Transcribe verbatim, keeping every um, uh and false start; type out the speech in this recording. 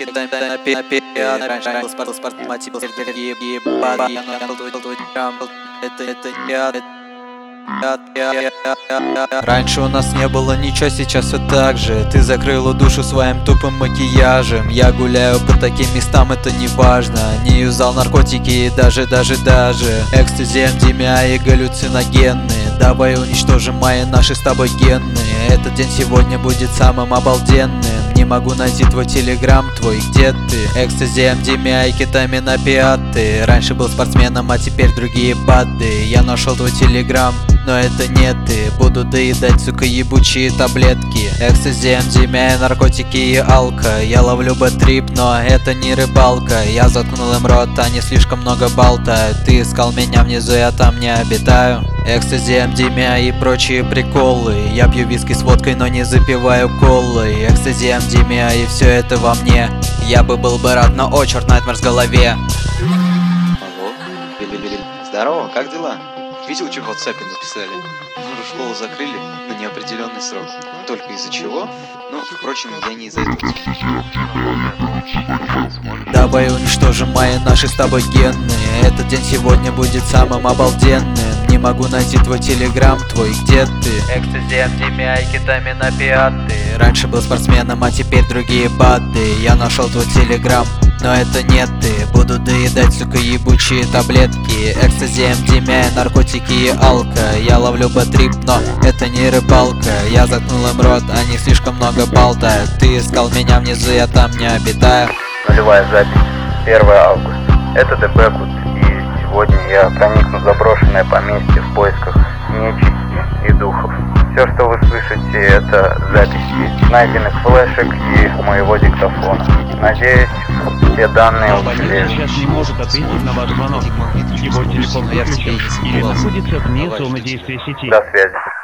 кидаем на пиар. Раньше был спорт, спорт, мотив, ебать. Я нахал твой трам. Это, это я. Раньше у нас не было ничего, сейчас все так же. Ты закрыла душу своим тупым макияжем. Я гуляю по таким местам, это не важно. Не юзал наркотики и даже, даже, даже экстази, эм ди эм а и галлюциногенные. Давай уничтожим мои наши с тобой гены. Этот день сегодня будет самым обалденным. Не могу найти твой телеграм, твой, где ты? Экстази, эм ди эм а и кетамин опиаты. Раньше был спортсменом, а теперь другие бады. Я нашел твой телеграм, но это не ты. Буду доедать, сука, ебучие таблетки. Экстази, эм ди эм а, наркотики и алка. Я ловлю бэтрип, но это не рыбалка. Я заткнул им рот, они слишком много болтают. Ты искал меня внизу, я там не обитаю. Экстази, эм ди эм а и прочие приколы. Я пью виски с водкой, но не запиваю колой. Экстази, эм ди эм а и все это во мне. Я бы был бы рад, но о, черт, найтмер в голове. Алло? Здорово, как дела? Видел, что в WhatsApp написали? Нашу школу закрыли на неопределенный срок. Только из-за чего? Ну, впрочем, я не из-за этого. Давай уничтожим мои наши с тобой гены. Этот день сегодня будет самым обалденным. Не могу найти твой телеграм, твой, где ты? Экстази, эм ди эм а и кетамин опиаты. Раньше был спортсменом, а теперь другие бады. Я нашел твой телеграм, но это не ты. Буду доедать, сука, ебучие таблетки. Экстази, эм ди эм а, наркотики и алка. Я ловлю бэтрип, но это не рыбалка. Я заткнул им рот, они слишком много болтают. Ты искал меня внизу, я там не обитаю. Нулевая запись, первое августа. Это Дебекут, и сегодня я проникну в заброшенное поместье в поисках нечисти и духов. Все, что вы слышите, это записи найденных флешек и моего диктофона. Надеюсь, все данные уцелеют. Сейчас не может ответить на ваш звонок. Его телефон выключен или находится вне зоны действия сети. До связи.